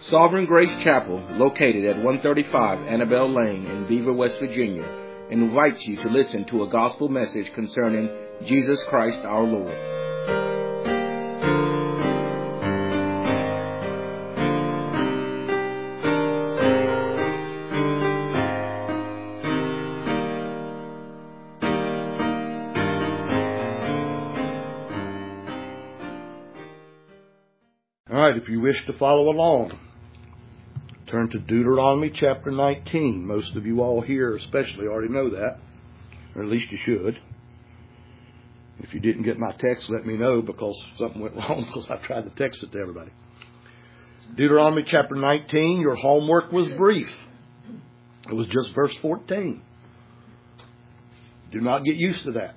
Sovereign Grace Chapel, located at 135 Annabelle Lane in Beaver, West Virginia, invites you to listen to a gospel message concerning Jesus Christ our Lord. All right, if you wish to follow along, turn to Deuteronomy chapter 19. Most of you all here especially already know that, or at least you should. If you didn't get my text, let me know, because something went wrong because I tried to text it to everybody. Deuteronomy chapter 19, your homework was brief. It was just verse 14. Do not get used to that.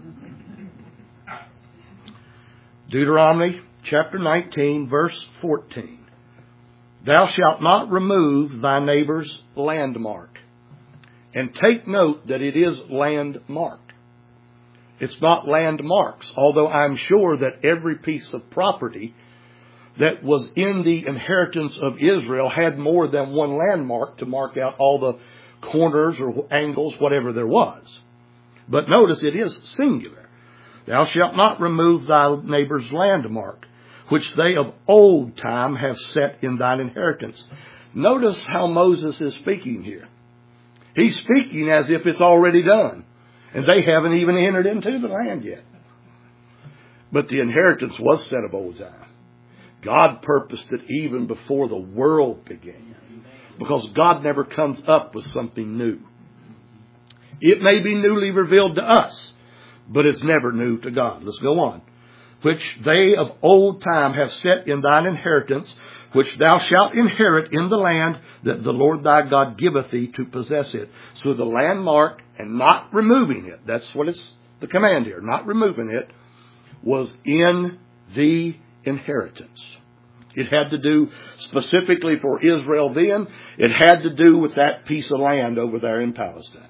Deuteronomy chapter 19, verse 14. Thou shalt not remove thy neighbor's landmark. And take note that it is landmarked. It's not landmarks, although I'm sure that every piece of property that was in the inheritance of Israel had more than one landmark to mark out all the corners or angles, whatever there was. But notice it is singular. Thou shalt not remove thy neighbor's landmark, which they of old time have set in thine inheritance. Notice how Moses is speaking here. He's speaking as if it's already done, and they haven't even entered into the land yet. But the inheritance was set of old time. God purposed it even before the world began, because God never comes up with something new. It may be newly revealed to us, but it's never new to God. Let's go on. Which they of old time have set in thine inheritance, which thou shalt inherit in the land that the Lord thy God giveth thee to possess it. So the landmark, and not removing it, that's what it's the command here, not removing it, was in the inheritance. It had to do specifically for Israel then. It had to do with that piece of land over there in Palestine.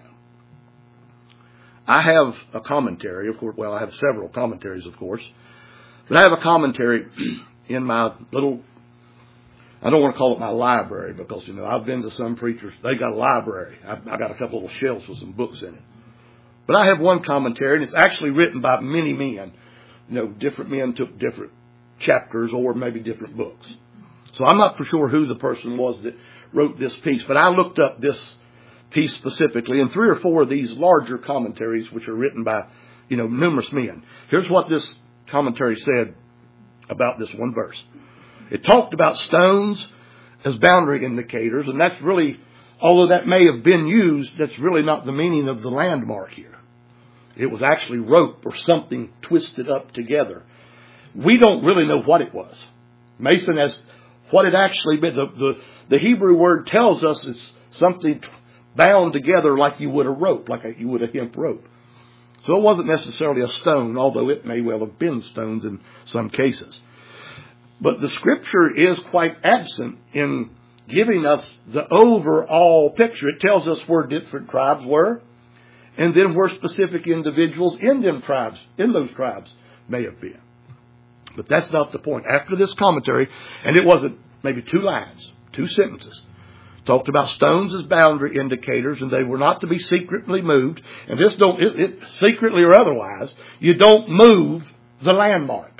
I have a commentary, of course. Well, I have several commentaries, of course. But I have a commentary in my little, I don't want to call it my library, because, I've been to some preachers, they got a library. I got a couple little shelves with some books in it. But I have one commentary, and it's actually written by many men. Different men took different chapters or maybe different books. So I'm not for sure who the person was that wrote this piece, but I looked up this piece specifically, and 3 or 4 of these larger commentaries, which are written by, numerous men. Here's what this commentary said about this one verse. It talked about stones as boundary indicators, and that's really, although that may have been used, that's really not the meaning of the landmark here. It was actually rope or something twisted up together. We don't really know what it was. Mason has what it actually meant. The Hebrew word tells us it's something bound together like you would a rope, like you would a hemp rope. So it wasn't necessarily a stone, although it may well have been stones in some cases. But the Scripture is quite absent in giving us the overall picture. It tells us where different tribes were, and then where specific individuals in those tribes may have been. But that's not the point. After this commentary, and it wasn't maybe 2 lines, 2 sentences, talked about stones as boundary indicators, and they were not to be secretly moved. And this secretly or otherwise, you don't move the landmark.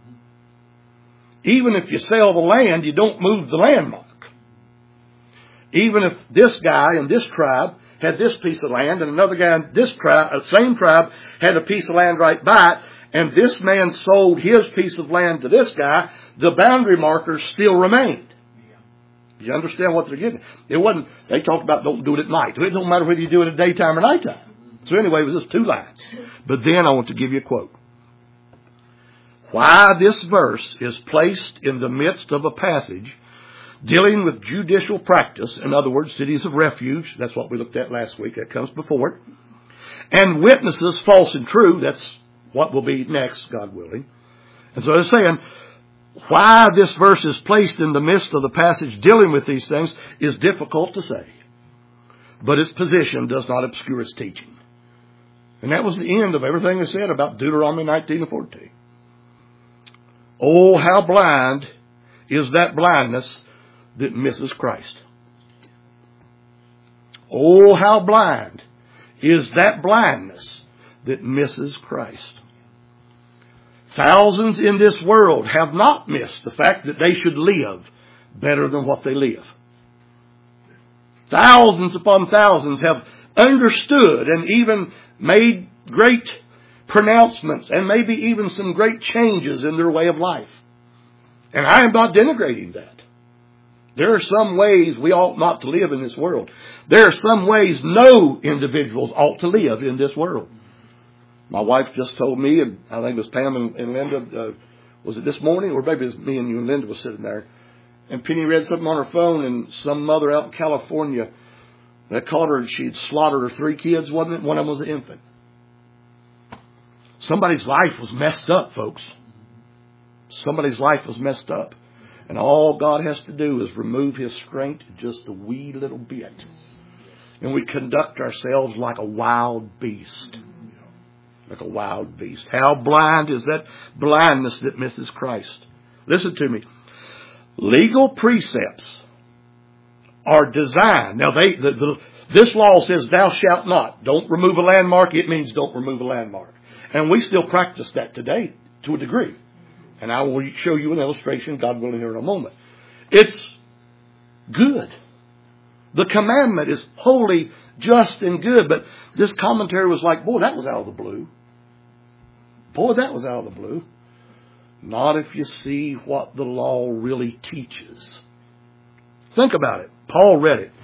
Even if you sell the land, you don't move the landmark. Even if this guy in this tribe had this piece of land, and another guy in this tribe, same tribe, had a piece of land right by it, and this man sold his piece of land to this guy, the boundary markers still remained. You understand what they're getting? It wasn't, they talked about don't do it at night. It don't matter whether you do it at daytime or nighttime. So anyway, it was just 2 lines. But then I want to give you a quote. Why this verse is placed in the midst of a passage dealing with judicial practice, in other words, cities of refuge, that's what we looked at last week, that comes before it, and witnesses false and true, that's what will be next, God willing. And so they're saying, why this verse is placed in the midst of the passage dealing with these things is difficult to say. But its position does not obscure its teaching. And that was the end of everything they said about Deuteronomy 19 and 14. Oh, how blind is that blindness that misses Christ. Oh, how blind is that blindness that misses Christ. Thousands in this world have not missed the fact that they should live better than what they live. Thousands upon thousands have understood and even made great pronouncements and maybe even some great changes in their way of life. And I am not denigrating that. There are some ways we ought not to live in this world. There are some ways no individuals ought to live in this world. My wife just told me, and I think it was Pam and Linda, was it this morning? Or maybe it was me and you and Linda was sitting there. And Penny read something on her phone, and some mother out in California, they caught her and she'd slaughtered her 3 kids, wasn't it? One of them was an infant. Somebody's life was messed up, folks. Somebody's life was messed up. And all God has to do is remove His strength just a wee little bit. And we conduct ourselves like a wild beast. Like a wild beast. How blind is that blindness that misses Christ? Listen to me. Legal precepts are designed. Now, this law says, thou shalt not. Don't remove a landmark. It means don't remove a landmark. And we still practice that today to a degree. And I will show you an illustration, God willing, here in a moment. It's good. The commandment is holy, just, and good. But this commentary was like, boy, that was out of the blue. Boy, that was out of the blue. Not if you see what the law really teaches. Think about it. Paul read it.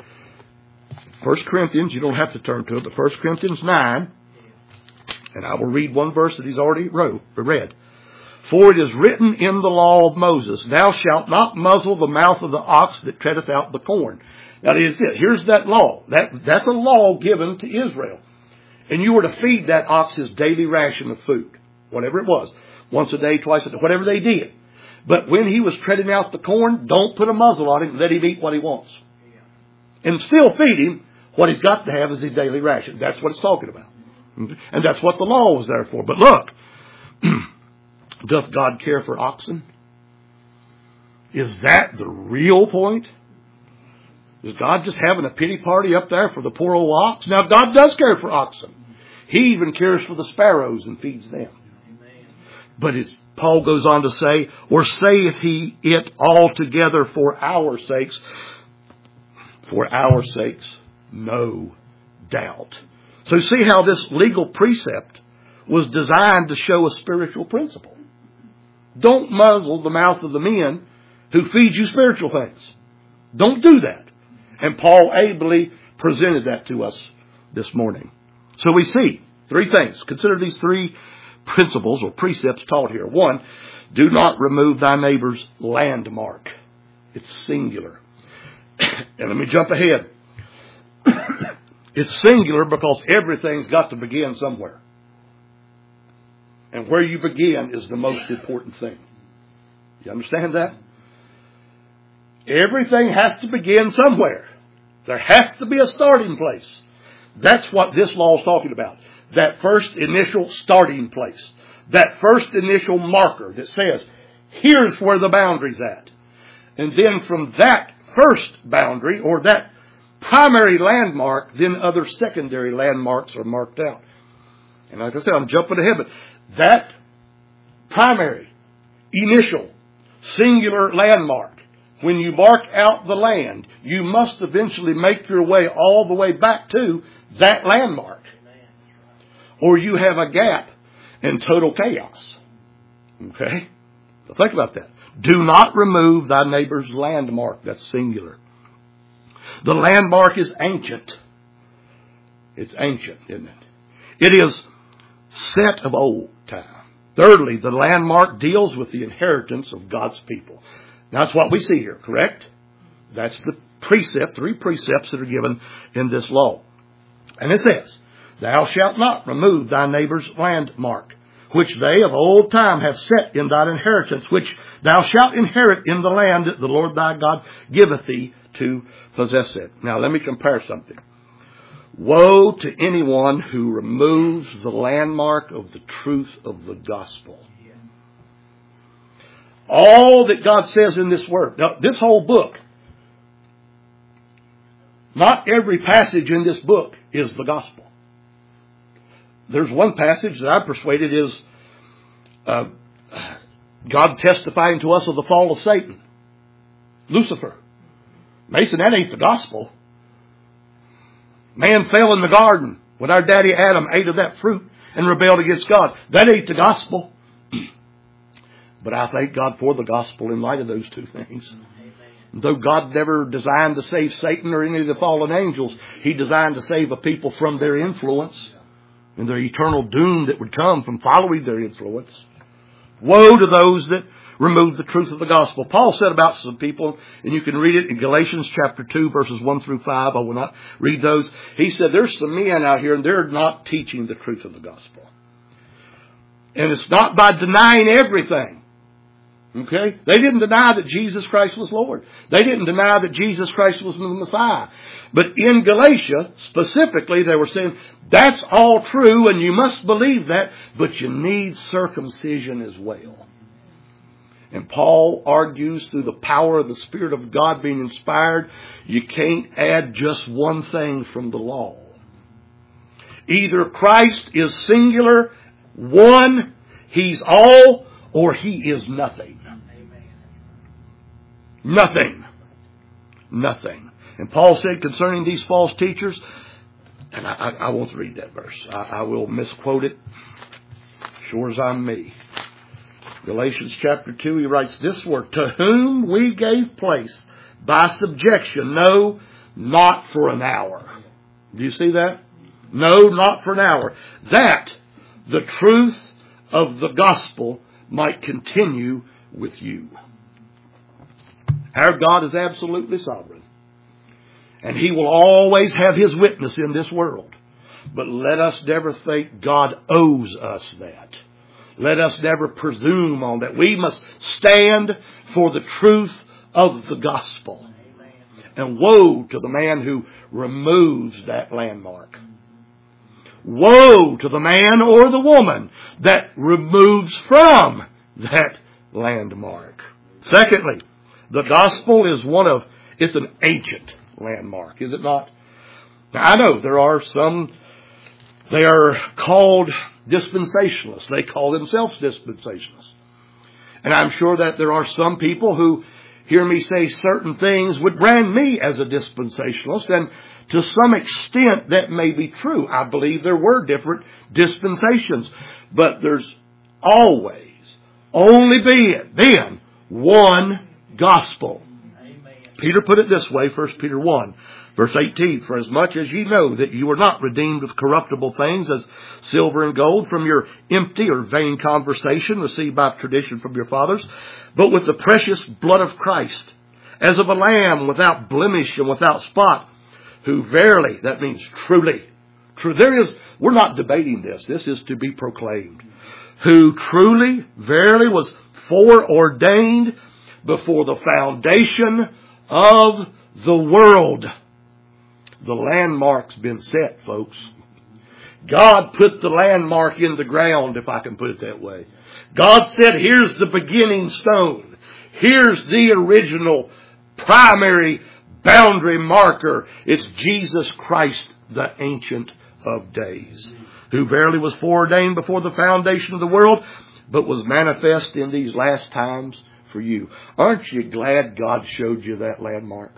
1 Corinthians, you don't have to turn to it, but 1 Corinthians 9. And I will read one verse that he's already read. For it is written in the law of Moses, thou shalt not muzzle the mouth of the ox that treadeth out the corn. Now, here's that law. That's a law given to Israel. And you were to feed that ox his daily ration of food. Whatever it was. Once a day, twice a day, whatever they did. But when he was treading out the corn, don't put a muzzle on him. Let him eat what he wants. And still feed him. What he's got to have is his daily ration. That's what it's talking about. And that's what the law was there for. But look. Doth God care for oxen? Is that the real point? Is God just having a pity party up there for the poor old ox? Now, God does care for oxen. He even cares for the sparrows and feeds them. But Paul goes on to say, or saith he it altogether for our sakes? For our sakes, no doubt. So see how this legal precept was designed to show a spiritual principle. Don't muzzle the mouth of the men who feed you spiritual things. Don't do that. And Paul ably presented that to us this morning. So we see 3 things. Consider these 3 principles or precepts taught here. 1, do not remove thy neighbor's landmark. It's singular. And let me jump ahead. It's singular because everything's got to begin somewhere. And where you begin is the most important thing. You understand that? Everything has to begin somewhere. There has to be a starting place. That's what this law is talking about. That first initial starting place. That first initial marker that says, here's where the boundary's at. And then from that first boundary or that primary landmark, then other secondary landmarks are marked out. And like I said, I'm jumping ahead, but that primary, initial, singular landmark, when you mark out the land, you must eventually make your way all the way back to that landmark. Or you have a gap and total chaos. Okay? So think about that. Do not remove thy neighbor's landmark. That's singular. The landmark is ancient. It's ancient, isn't it? It is set of old time. Thirdly, the landmark deals with the inheritance of God's people. That's what we see here, correct? That's the precept, 3 precepts that are given in this law. And it says, thou shalt not remove thy neighbor's landmark, which they of old time have set in thine inheritance, which thou shalt inherit in the land that the Lord thy God giveth thee to possess it. Now let me compare something. Woe to anyone who removes the landmark of the truth of the gospel. All that God says in this word. Now, this whole book Not every passage in this book is the gospel. There's one passage that I'm persuaded is God testifying to us of the fall of Satan, Lucifer. Mason, that ain't the gospel. Man fell in the garden when our daddy Adam ate of that fruit and rebelled against God. That ain't the gospel. But I thank God for the gospel in light of those two things. Though God never designed to save Satan or any of the fallen angels, He designed to save a people from their influence and their eternal doom that would come from following their influence. Woe to those that remove the truth of the gospel. Paul said about some people, and you can read it in Galatians chapter 2, verses 1 through 5. I will not read those. He said there's some men out here and they're not teaching the truth of the gospel. And it's not by denying everything. Okay? They didn't deny that Jesus Christ was Lord. They didn't deny that Jesus Christ was the Messiah. But in Galatia, specifically, they were saying, that's all true and you must believe that, but you need circumcision as well. And Paul argues through the power of the Spirit of God being inspired, you can't add just one thing from the law. Either Christ is singular, one, He's all, or He is nothing. Nothing. Nothing. And Paul said concerning these false teachers, and I won't read that verse. I will misquote it. Sure as I'm me. Galatians chapter 2, he writes this word, to whom we gave place by subjection, no, not for an hour. Do you see that? No, not for an hour. That the truth of the gospel might continue with you. Our God is absolutely sovereign. And He will always have His witness in this world. But let us never think God owes us that. Let us never presume on that. We must stand for the truth of the gospel. And woe to the man who removes that landmark. Woe to the man or the woman that removes from that landmark. Secondly, the gospel is it's an ancient landmark, is it not? Now, I know there are some, they are called dispensationalists. They call themselves dispensationalists. And I'm sure that there are some people who hear me say certain things would brand me as a dispensationalist. And to some extent that may be true. I believe there were different dispensations. But there's always only been one gospel. Amen. Peter put it this way, 1 Peter 1, verse 18, for as much as ye know that you were not redeemed with corruptible things as silver and gold from your empty or vain conversation received by tradition from your fathers, but with the precious blood of Christ, as of a lamb without blemish and without spot, who verily, that means truly, we're not debating this. This is to be proclaimed. Who truly, verily was foreordained before the foundation of the world. The landmark's been set, folks. God put the landmark in the ground, if I can put it that way. God said, here's the beginning stone. Here's the original primary boundary marker. It's Jesus Christ, the Ancient of Days, who verily was foreordained before the foundation of the world, but was manifest in these last times for you. Aren't you glad God showed you that landmark?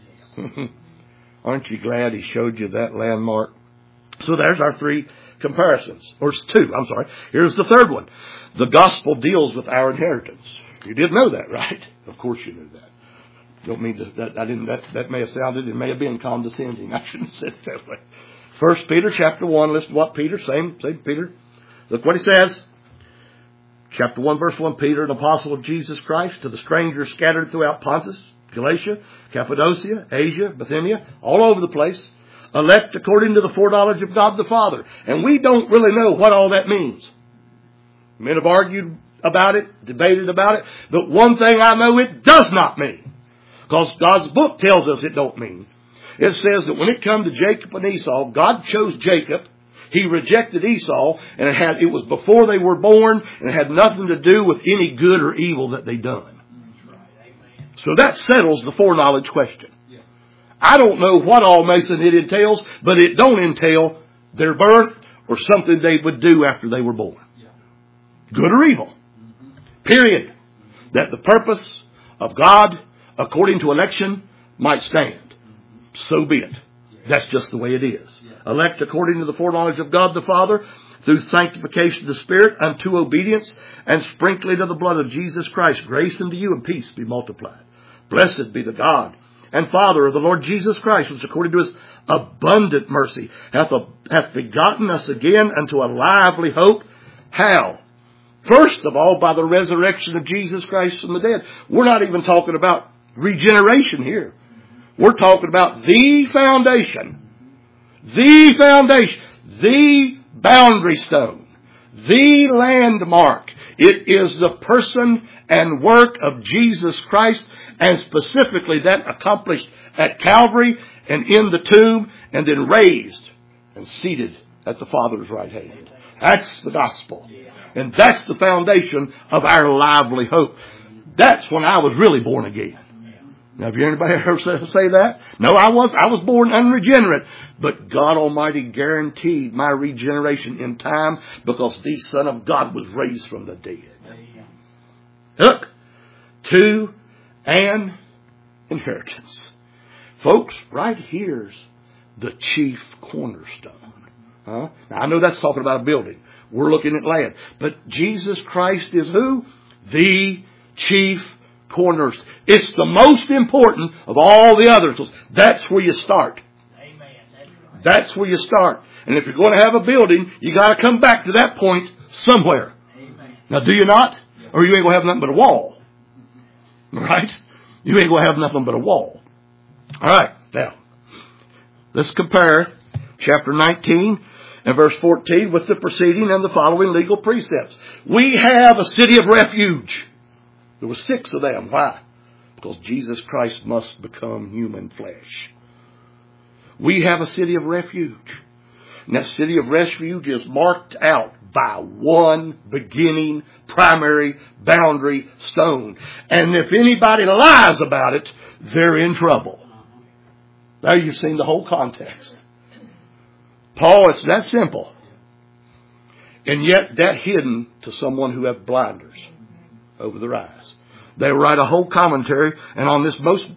Aren't you glad He showed you that landmark? So there's our three comparisons. Or two, I'm sorry. Here's the third one. The gospel deals with our inheritance. You did know that, right? Of course you knew that. Don't mean to, that may have sounded, it may have been condescending. I shouldn't have said it that way. 1 Peter chapter 1, listen to what Peter, same Peter. Look what he says. Chapter 1, verse 1, Peter, an apostle of Jesus Christ, to the strangers scattered throughout Pontus, Galatia, Cappadocia, Asia, Bithynia, all over the place, elect according to the foreknowledge of God the Father. And we don't really know what all that means. Men have argued about it, debated about it, but one thing I know it does not mean. Because God's book tells us it don't mean. It says that when it come to Jacob and Esau, God chose Jacob. He rejected Esau, and it was before they were born, and it had nothing to do with any good or evil that they done. So that settles the foreknowledge question. I don't know what all, Mason, it entails, but it don't entail their birth or something they would do after they were born. Good or evil. Period. That the purpose of God, according to election, might stand. So be it. That's just the way it is. Elect according to the foreknowledge of God the Father, through sanctification of the Spirit, unto obedience, and sprinkling of the blood of Jesus Christ. Grace unto you and peace be multiplied. Blessed be the God and Father of the Lord Jesus Christ, which according to His abundant mercy hath begotten us again unto a lively hope. How? First of all, by the resurrection of Jesus Christ from the dead. We're not even talking about regeneration here. We're talking about the foundation, the boundary stone, the landmark. It is the person and work of Jesus Christ, and specifically that accomplished at Calvary and in the tomb and then raised and seated at the Father's right hand. That's the gospel. And that's the foundation of our lively hope. That's when I was really born again. Now, have you anybody ever say that? No, I was born unregenerate. But God Almighty guaranteed my regeneration in time because the Son of God was raised from the dead. Look, to an inheritance. Folks, right here's the chief cornerstone. Now, I know that's talking about a building. We're looking at land. But Jesus Christ is who? The chief cornerstone. It's the most important of all the others. That's where you start. Amen. That's where you start. And if you're going to have a building, you got to come back to that point somewhere. Amen. Now, do you not? Or you ain't going to have nothing but a wall. Right? You ain't going to have nothing but a wall. All right. Now, let's compare chapter 19 and verse 14 with the preceding and the following legal precepts. We have a city of refuge. There were 6 of them. Why? Because Jesus Christ must become human flesh. We have a city of refuge. And that city of refuge is marked out by one beginning primary boundary stone. And if anybody lies about it, they're in trouble. There you've seen the whole context. Paul, it's that simple. And yet that hidden to someone who have blinders over their eyes. They write a whole commentary and on this most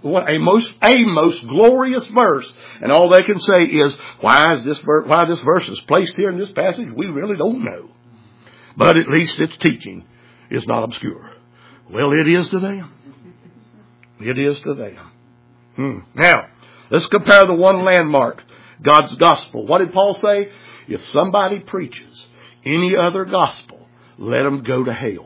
glorious verse, and all they can say is, why this verse is placed here in this passage, we really don't know. But at least its teaching is not obscure. Well, it is to them. It is to them. Now, let's compare the one landmark, God's gospel. What did Paul say? If somebody preaches any other gospel, let them go to hell.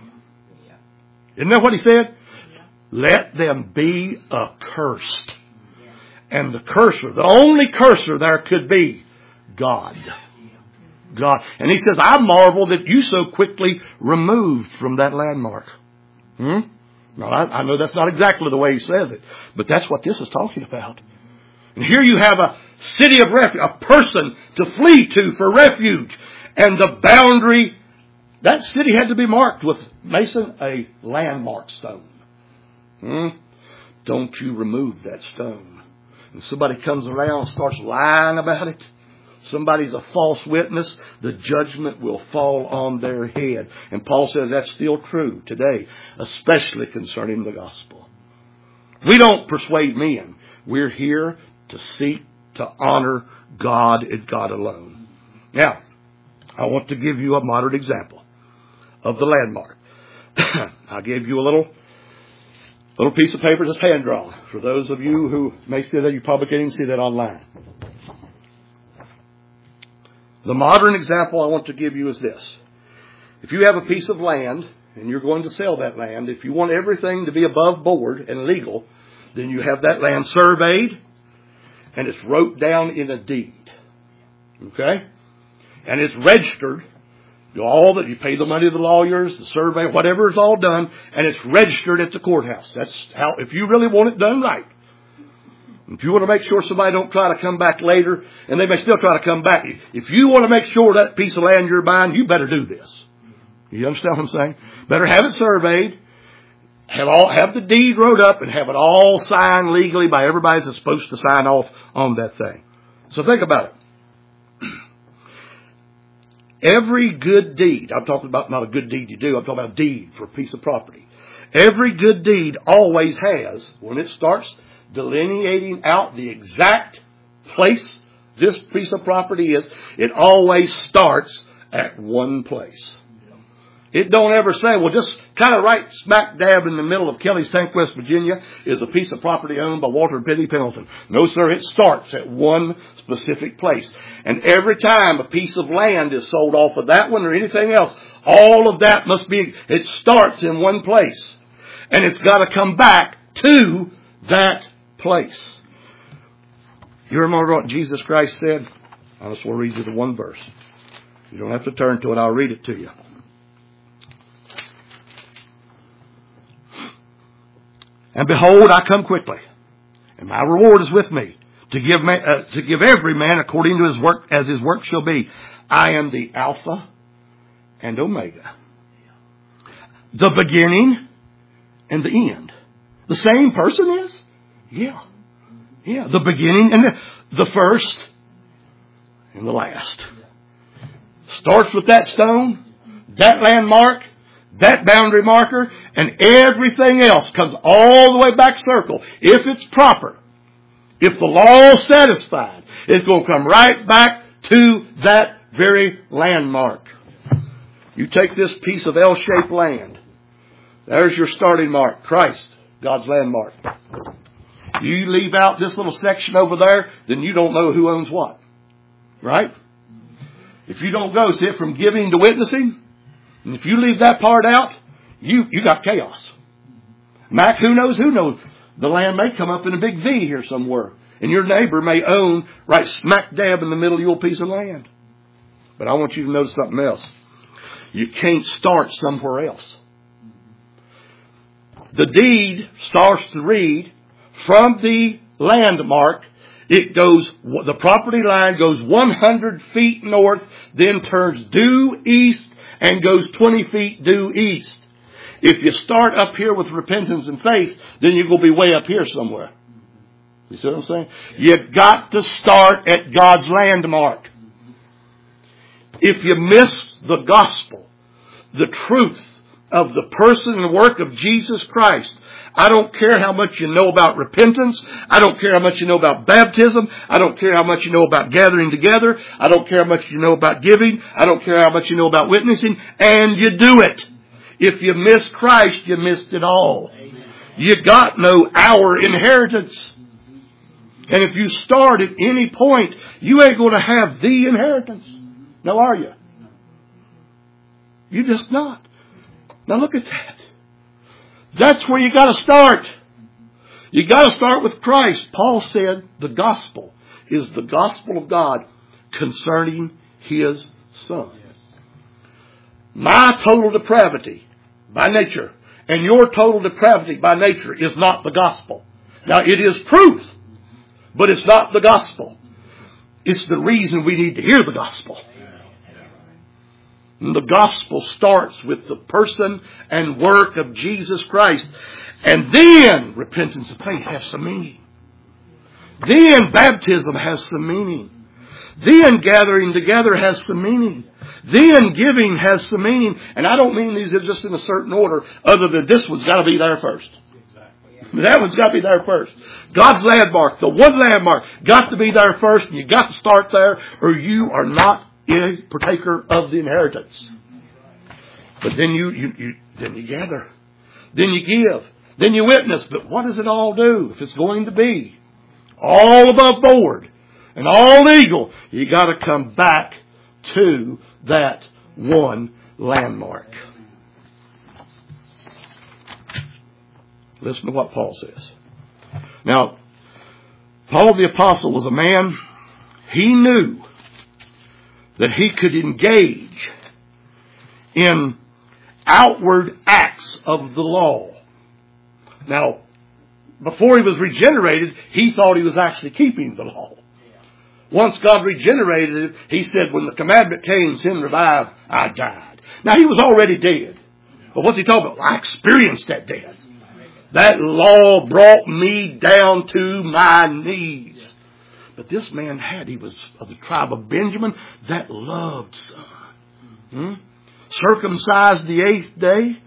Isn't that what he said? Let them be accursed. And the cursor, the only cursor there could be, God. God. And he says, I marvel that you so quickly removed from that landmark. Now, I know that's not exactly the way he says it, but that's what this is talking about. And here you have a city of refuge, a person to flee to for refuge. And the boundary, that city had to be marked with, Mason, a landmark stone. Don't you remove that stone. And somebody comes around and starts lying about it. Somebody's a false witness. The judgment will fall on their head. And Paul says that's still true today, especially concerning the gospel. We don't persuade men. We're here to seek to honor God and God alone. Now, I want to give you a modern example of the landmark. I gave you a little piece of paper that's hand drawn. For those of you who may see that, you probably can't even see that online. The modern example I want to give you is this. If you have a piece of land and you're going to sell that land, if you want everything to be above board and legal, then you have that land surveyed and it's wrote down in a deed. Okay? And it's registered. You pay the money to the lawyers, the survey, whatever is all done, and it's registered at the courthouse. That's how, if you really want it done right. If you want to make sure somebody don't try to come back later, and they may still try to come back. If you want to make sure that piece of land you're buying, you better do this. You understand what I'm saying? Better have it surveyed. have the deed wrote up and have it all signed legally by everybody that's supposed to sign off on that thing. So think about it. Every good deed, I'm talking about not a good deed you do, I'm talking about a deed for a piece of property. Every good deed always has, when it starts delineating out the exact place this piece of property is, it always starts at one place. It don't ever say, well, just kind of right smack dab in the middle of Kelly's Tank, West Virginia, is a piece of property owned by Walter and Penny Pendleton. No, sir, it starts at one specific place. And every time a piece of land is sold off of that one or anything else, all of that must be, it starts in one place. And it's got to come back to that place. You remember what Jesus Christ said? I just want to read you the one verse. You don't have to turn to it. I'll read it to you. And behold, I come quickly, and my reward is with me, to give every man according to his work, as his work shall be. I am the Alpha and Omega, the beginning and the end. The same person is? Yeah. The beginning and the first and the last. Starts with that stone, that landmark, that boundary marker, and everything else comes all the way back circle. If it's proper, if the law is satisfied, it's going to come right back to that very landmark. You take this piece of L-shaped land. There's your starting mark, Christ, God's landmark. You leave out this little section over there, then you don't know who owns what. Right? If you don't go, see, from giving to witnessing, and if you leave that part out, you got chaos. Mac, who knows? The land may come up in a big V here somewhere. And your neighbor may own right smack dab in the middle of your piece of land. But I want you to notice something else. You can't start somewhere else. The deed starts to read from the landmark. It goes, the property line goes 100 feet north, then turns due east and goes 20 feet due east. If you start up here with repentance and faith, then you're going to be way up here somewhere. You see what I'm saying? You've got to start at God's landmark. If you miss the gospel, the truth of the person and work of Jesus Christ, I don't care how much you know about repentance. I don't care how much you know about baptism. I don't care how much you know about gathering together. I don't care how much you know about giving. I don't care how much you know about witnessing. And you do it. If you miss Christ, you missed it all. You got no our inheritance. And if you start at any point, you ain't going to have the inheritance. Now are you? You just not. Now look at that. That's where you got to start. You got to start with Christ. Paul said the gospel is the gospel of God concerning His Son. My total depravity by nature and your total depravity by nature is not the gospel. Now it is truth, but it's not the gospel. It's the reason we need to hear the gospel. And the gospel starts with the person and work of Jesus Christ. And then repentance and faith have some meaning. Then baptism has some meaning. Then gathering together has some meaning. Then giving has some meaning. And I don't mean these are just in a certain order, other than this one's got to be there first. That one's got to be there first. God's landmark, the one landmark, got to be there first. And you got to start there, or you are not a partaker of the inheritance. But then you gather. Then you give. Then you witness. But what does it all do? If it's going to be all above board and all legal, you got to come back to that one landmark. Listen to what Paul says. Now, Paul the Apostle was a man, he knew that he could engage in outward acts of the law. Now, before he was regenerated, he thought he was actually keeping the law. Once God regenerated him, he said, when the commandment came, sin revived, I died. Now, he was already dead. But what's he talking about? I experienced that death. That law brought me down to my knees. But this man he was of the tribe of Benjamin, that loved son. Circumcised the 8th day.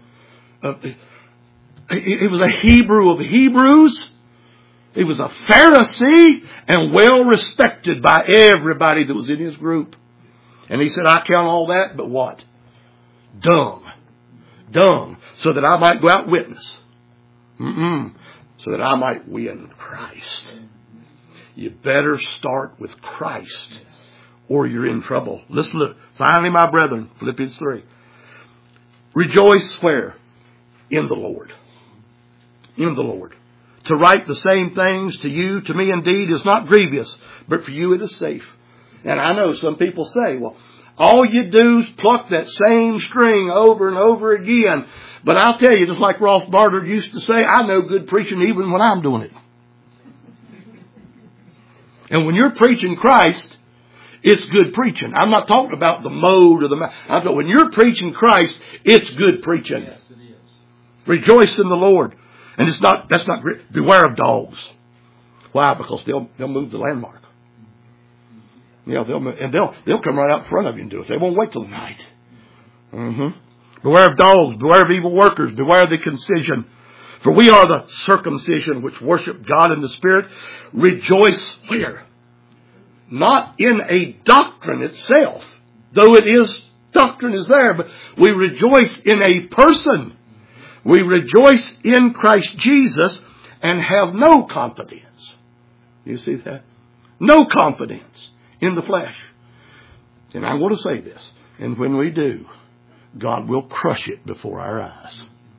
He was a Hebrew of Hebrews. He was a Pharisee and well respected by everybody that was in his group. And he said, I count all that, but what? Dung. Dung. So that I might go out and witness. So that I might win Christ. You better start with Christ or you're in trouble. Listen to, finally, my brethren, Philippians 3. Rejoice where? In the Lord. In the Lord. To write the same things to you, to me indeed, is not grievous, but for you it is safe. And I know some people say, well, all you do is pluck that same string over and over again. But I'll tell you, just like Rolf Barter used to say, I know good preaching even when I'm doing it. And when you're preaching Christ, it's good preaching. I'm not talking about the mode or the... I'm talking, when you're preaching Christ, it's good preaching. Yes, it is. Rejoice in the Lord. And that's not beware of dogs. Why? Because they'll move the landmark. Yeah, they'll come right out in front of you and do it. They won't wait till the night. Beware of dogs, beware of evil workers, beware of the concision. For we are the circumcision which worship God in the Spirit. Rejoice where? Not in a doctrine itself, though doctrine is there, but we rejoice in a person. We rejoice in Christ Jesus and have no confidence. You see that? No confidence in the flesh. And I want to say this. And when we do, God will crush it before our eyes.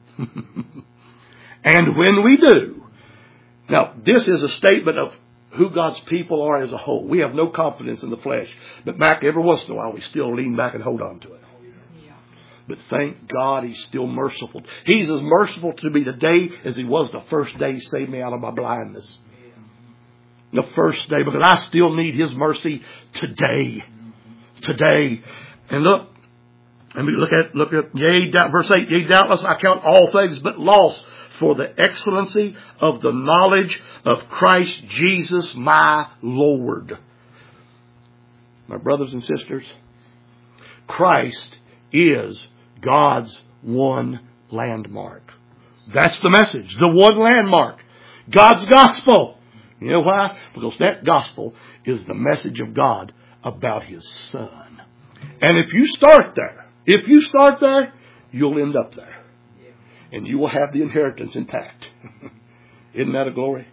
And when we do, now this is a statement of who God's people are as a whole. We have no confidence in the flesh. But Mac, every once in a while we still lean back and hold on to it. But thank God He's still merciful. He's as merciful to me today as He was the first day He saved me out of my blindness. The first day, because I still need His mercy today. Today. And look at verse 8. Yea, doubtless I count all things but loss for the excellency of the knowledge of Christ Jesus my Lord. My brothers and sisters, Christ is God's one landmark. That's the message. The one landmark. God's gospel. You know why? Because that gospel is the message of God about His Son. And if you start there, you'll end up there. And you will have the inheritance intact. Isn't that a glory?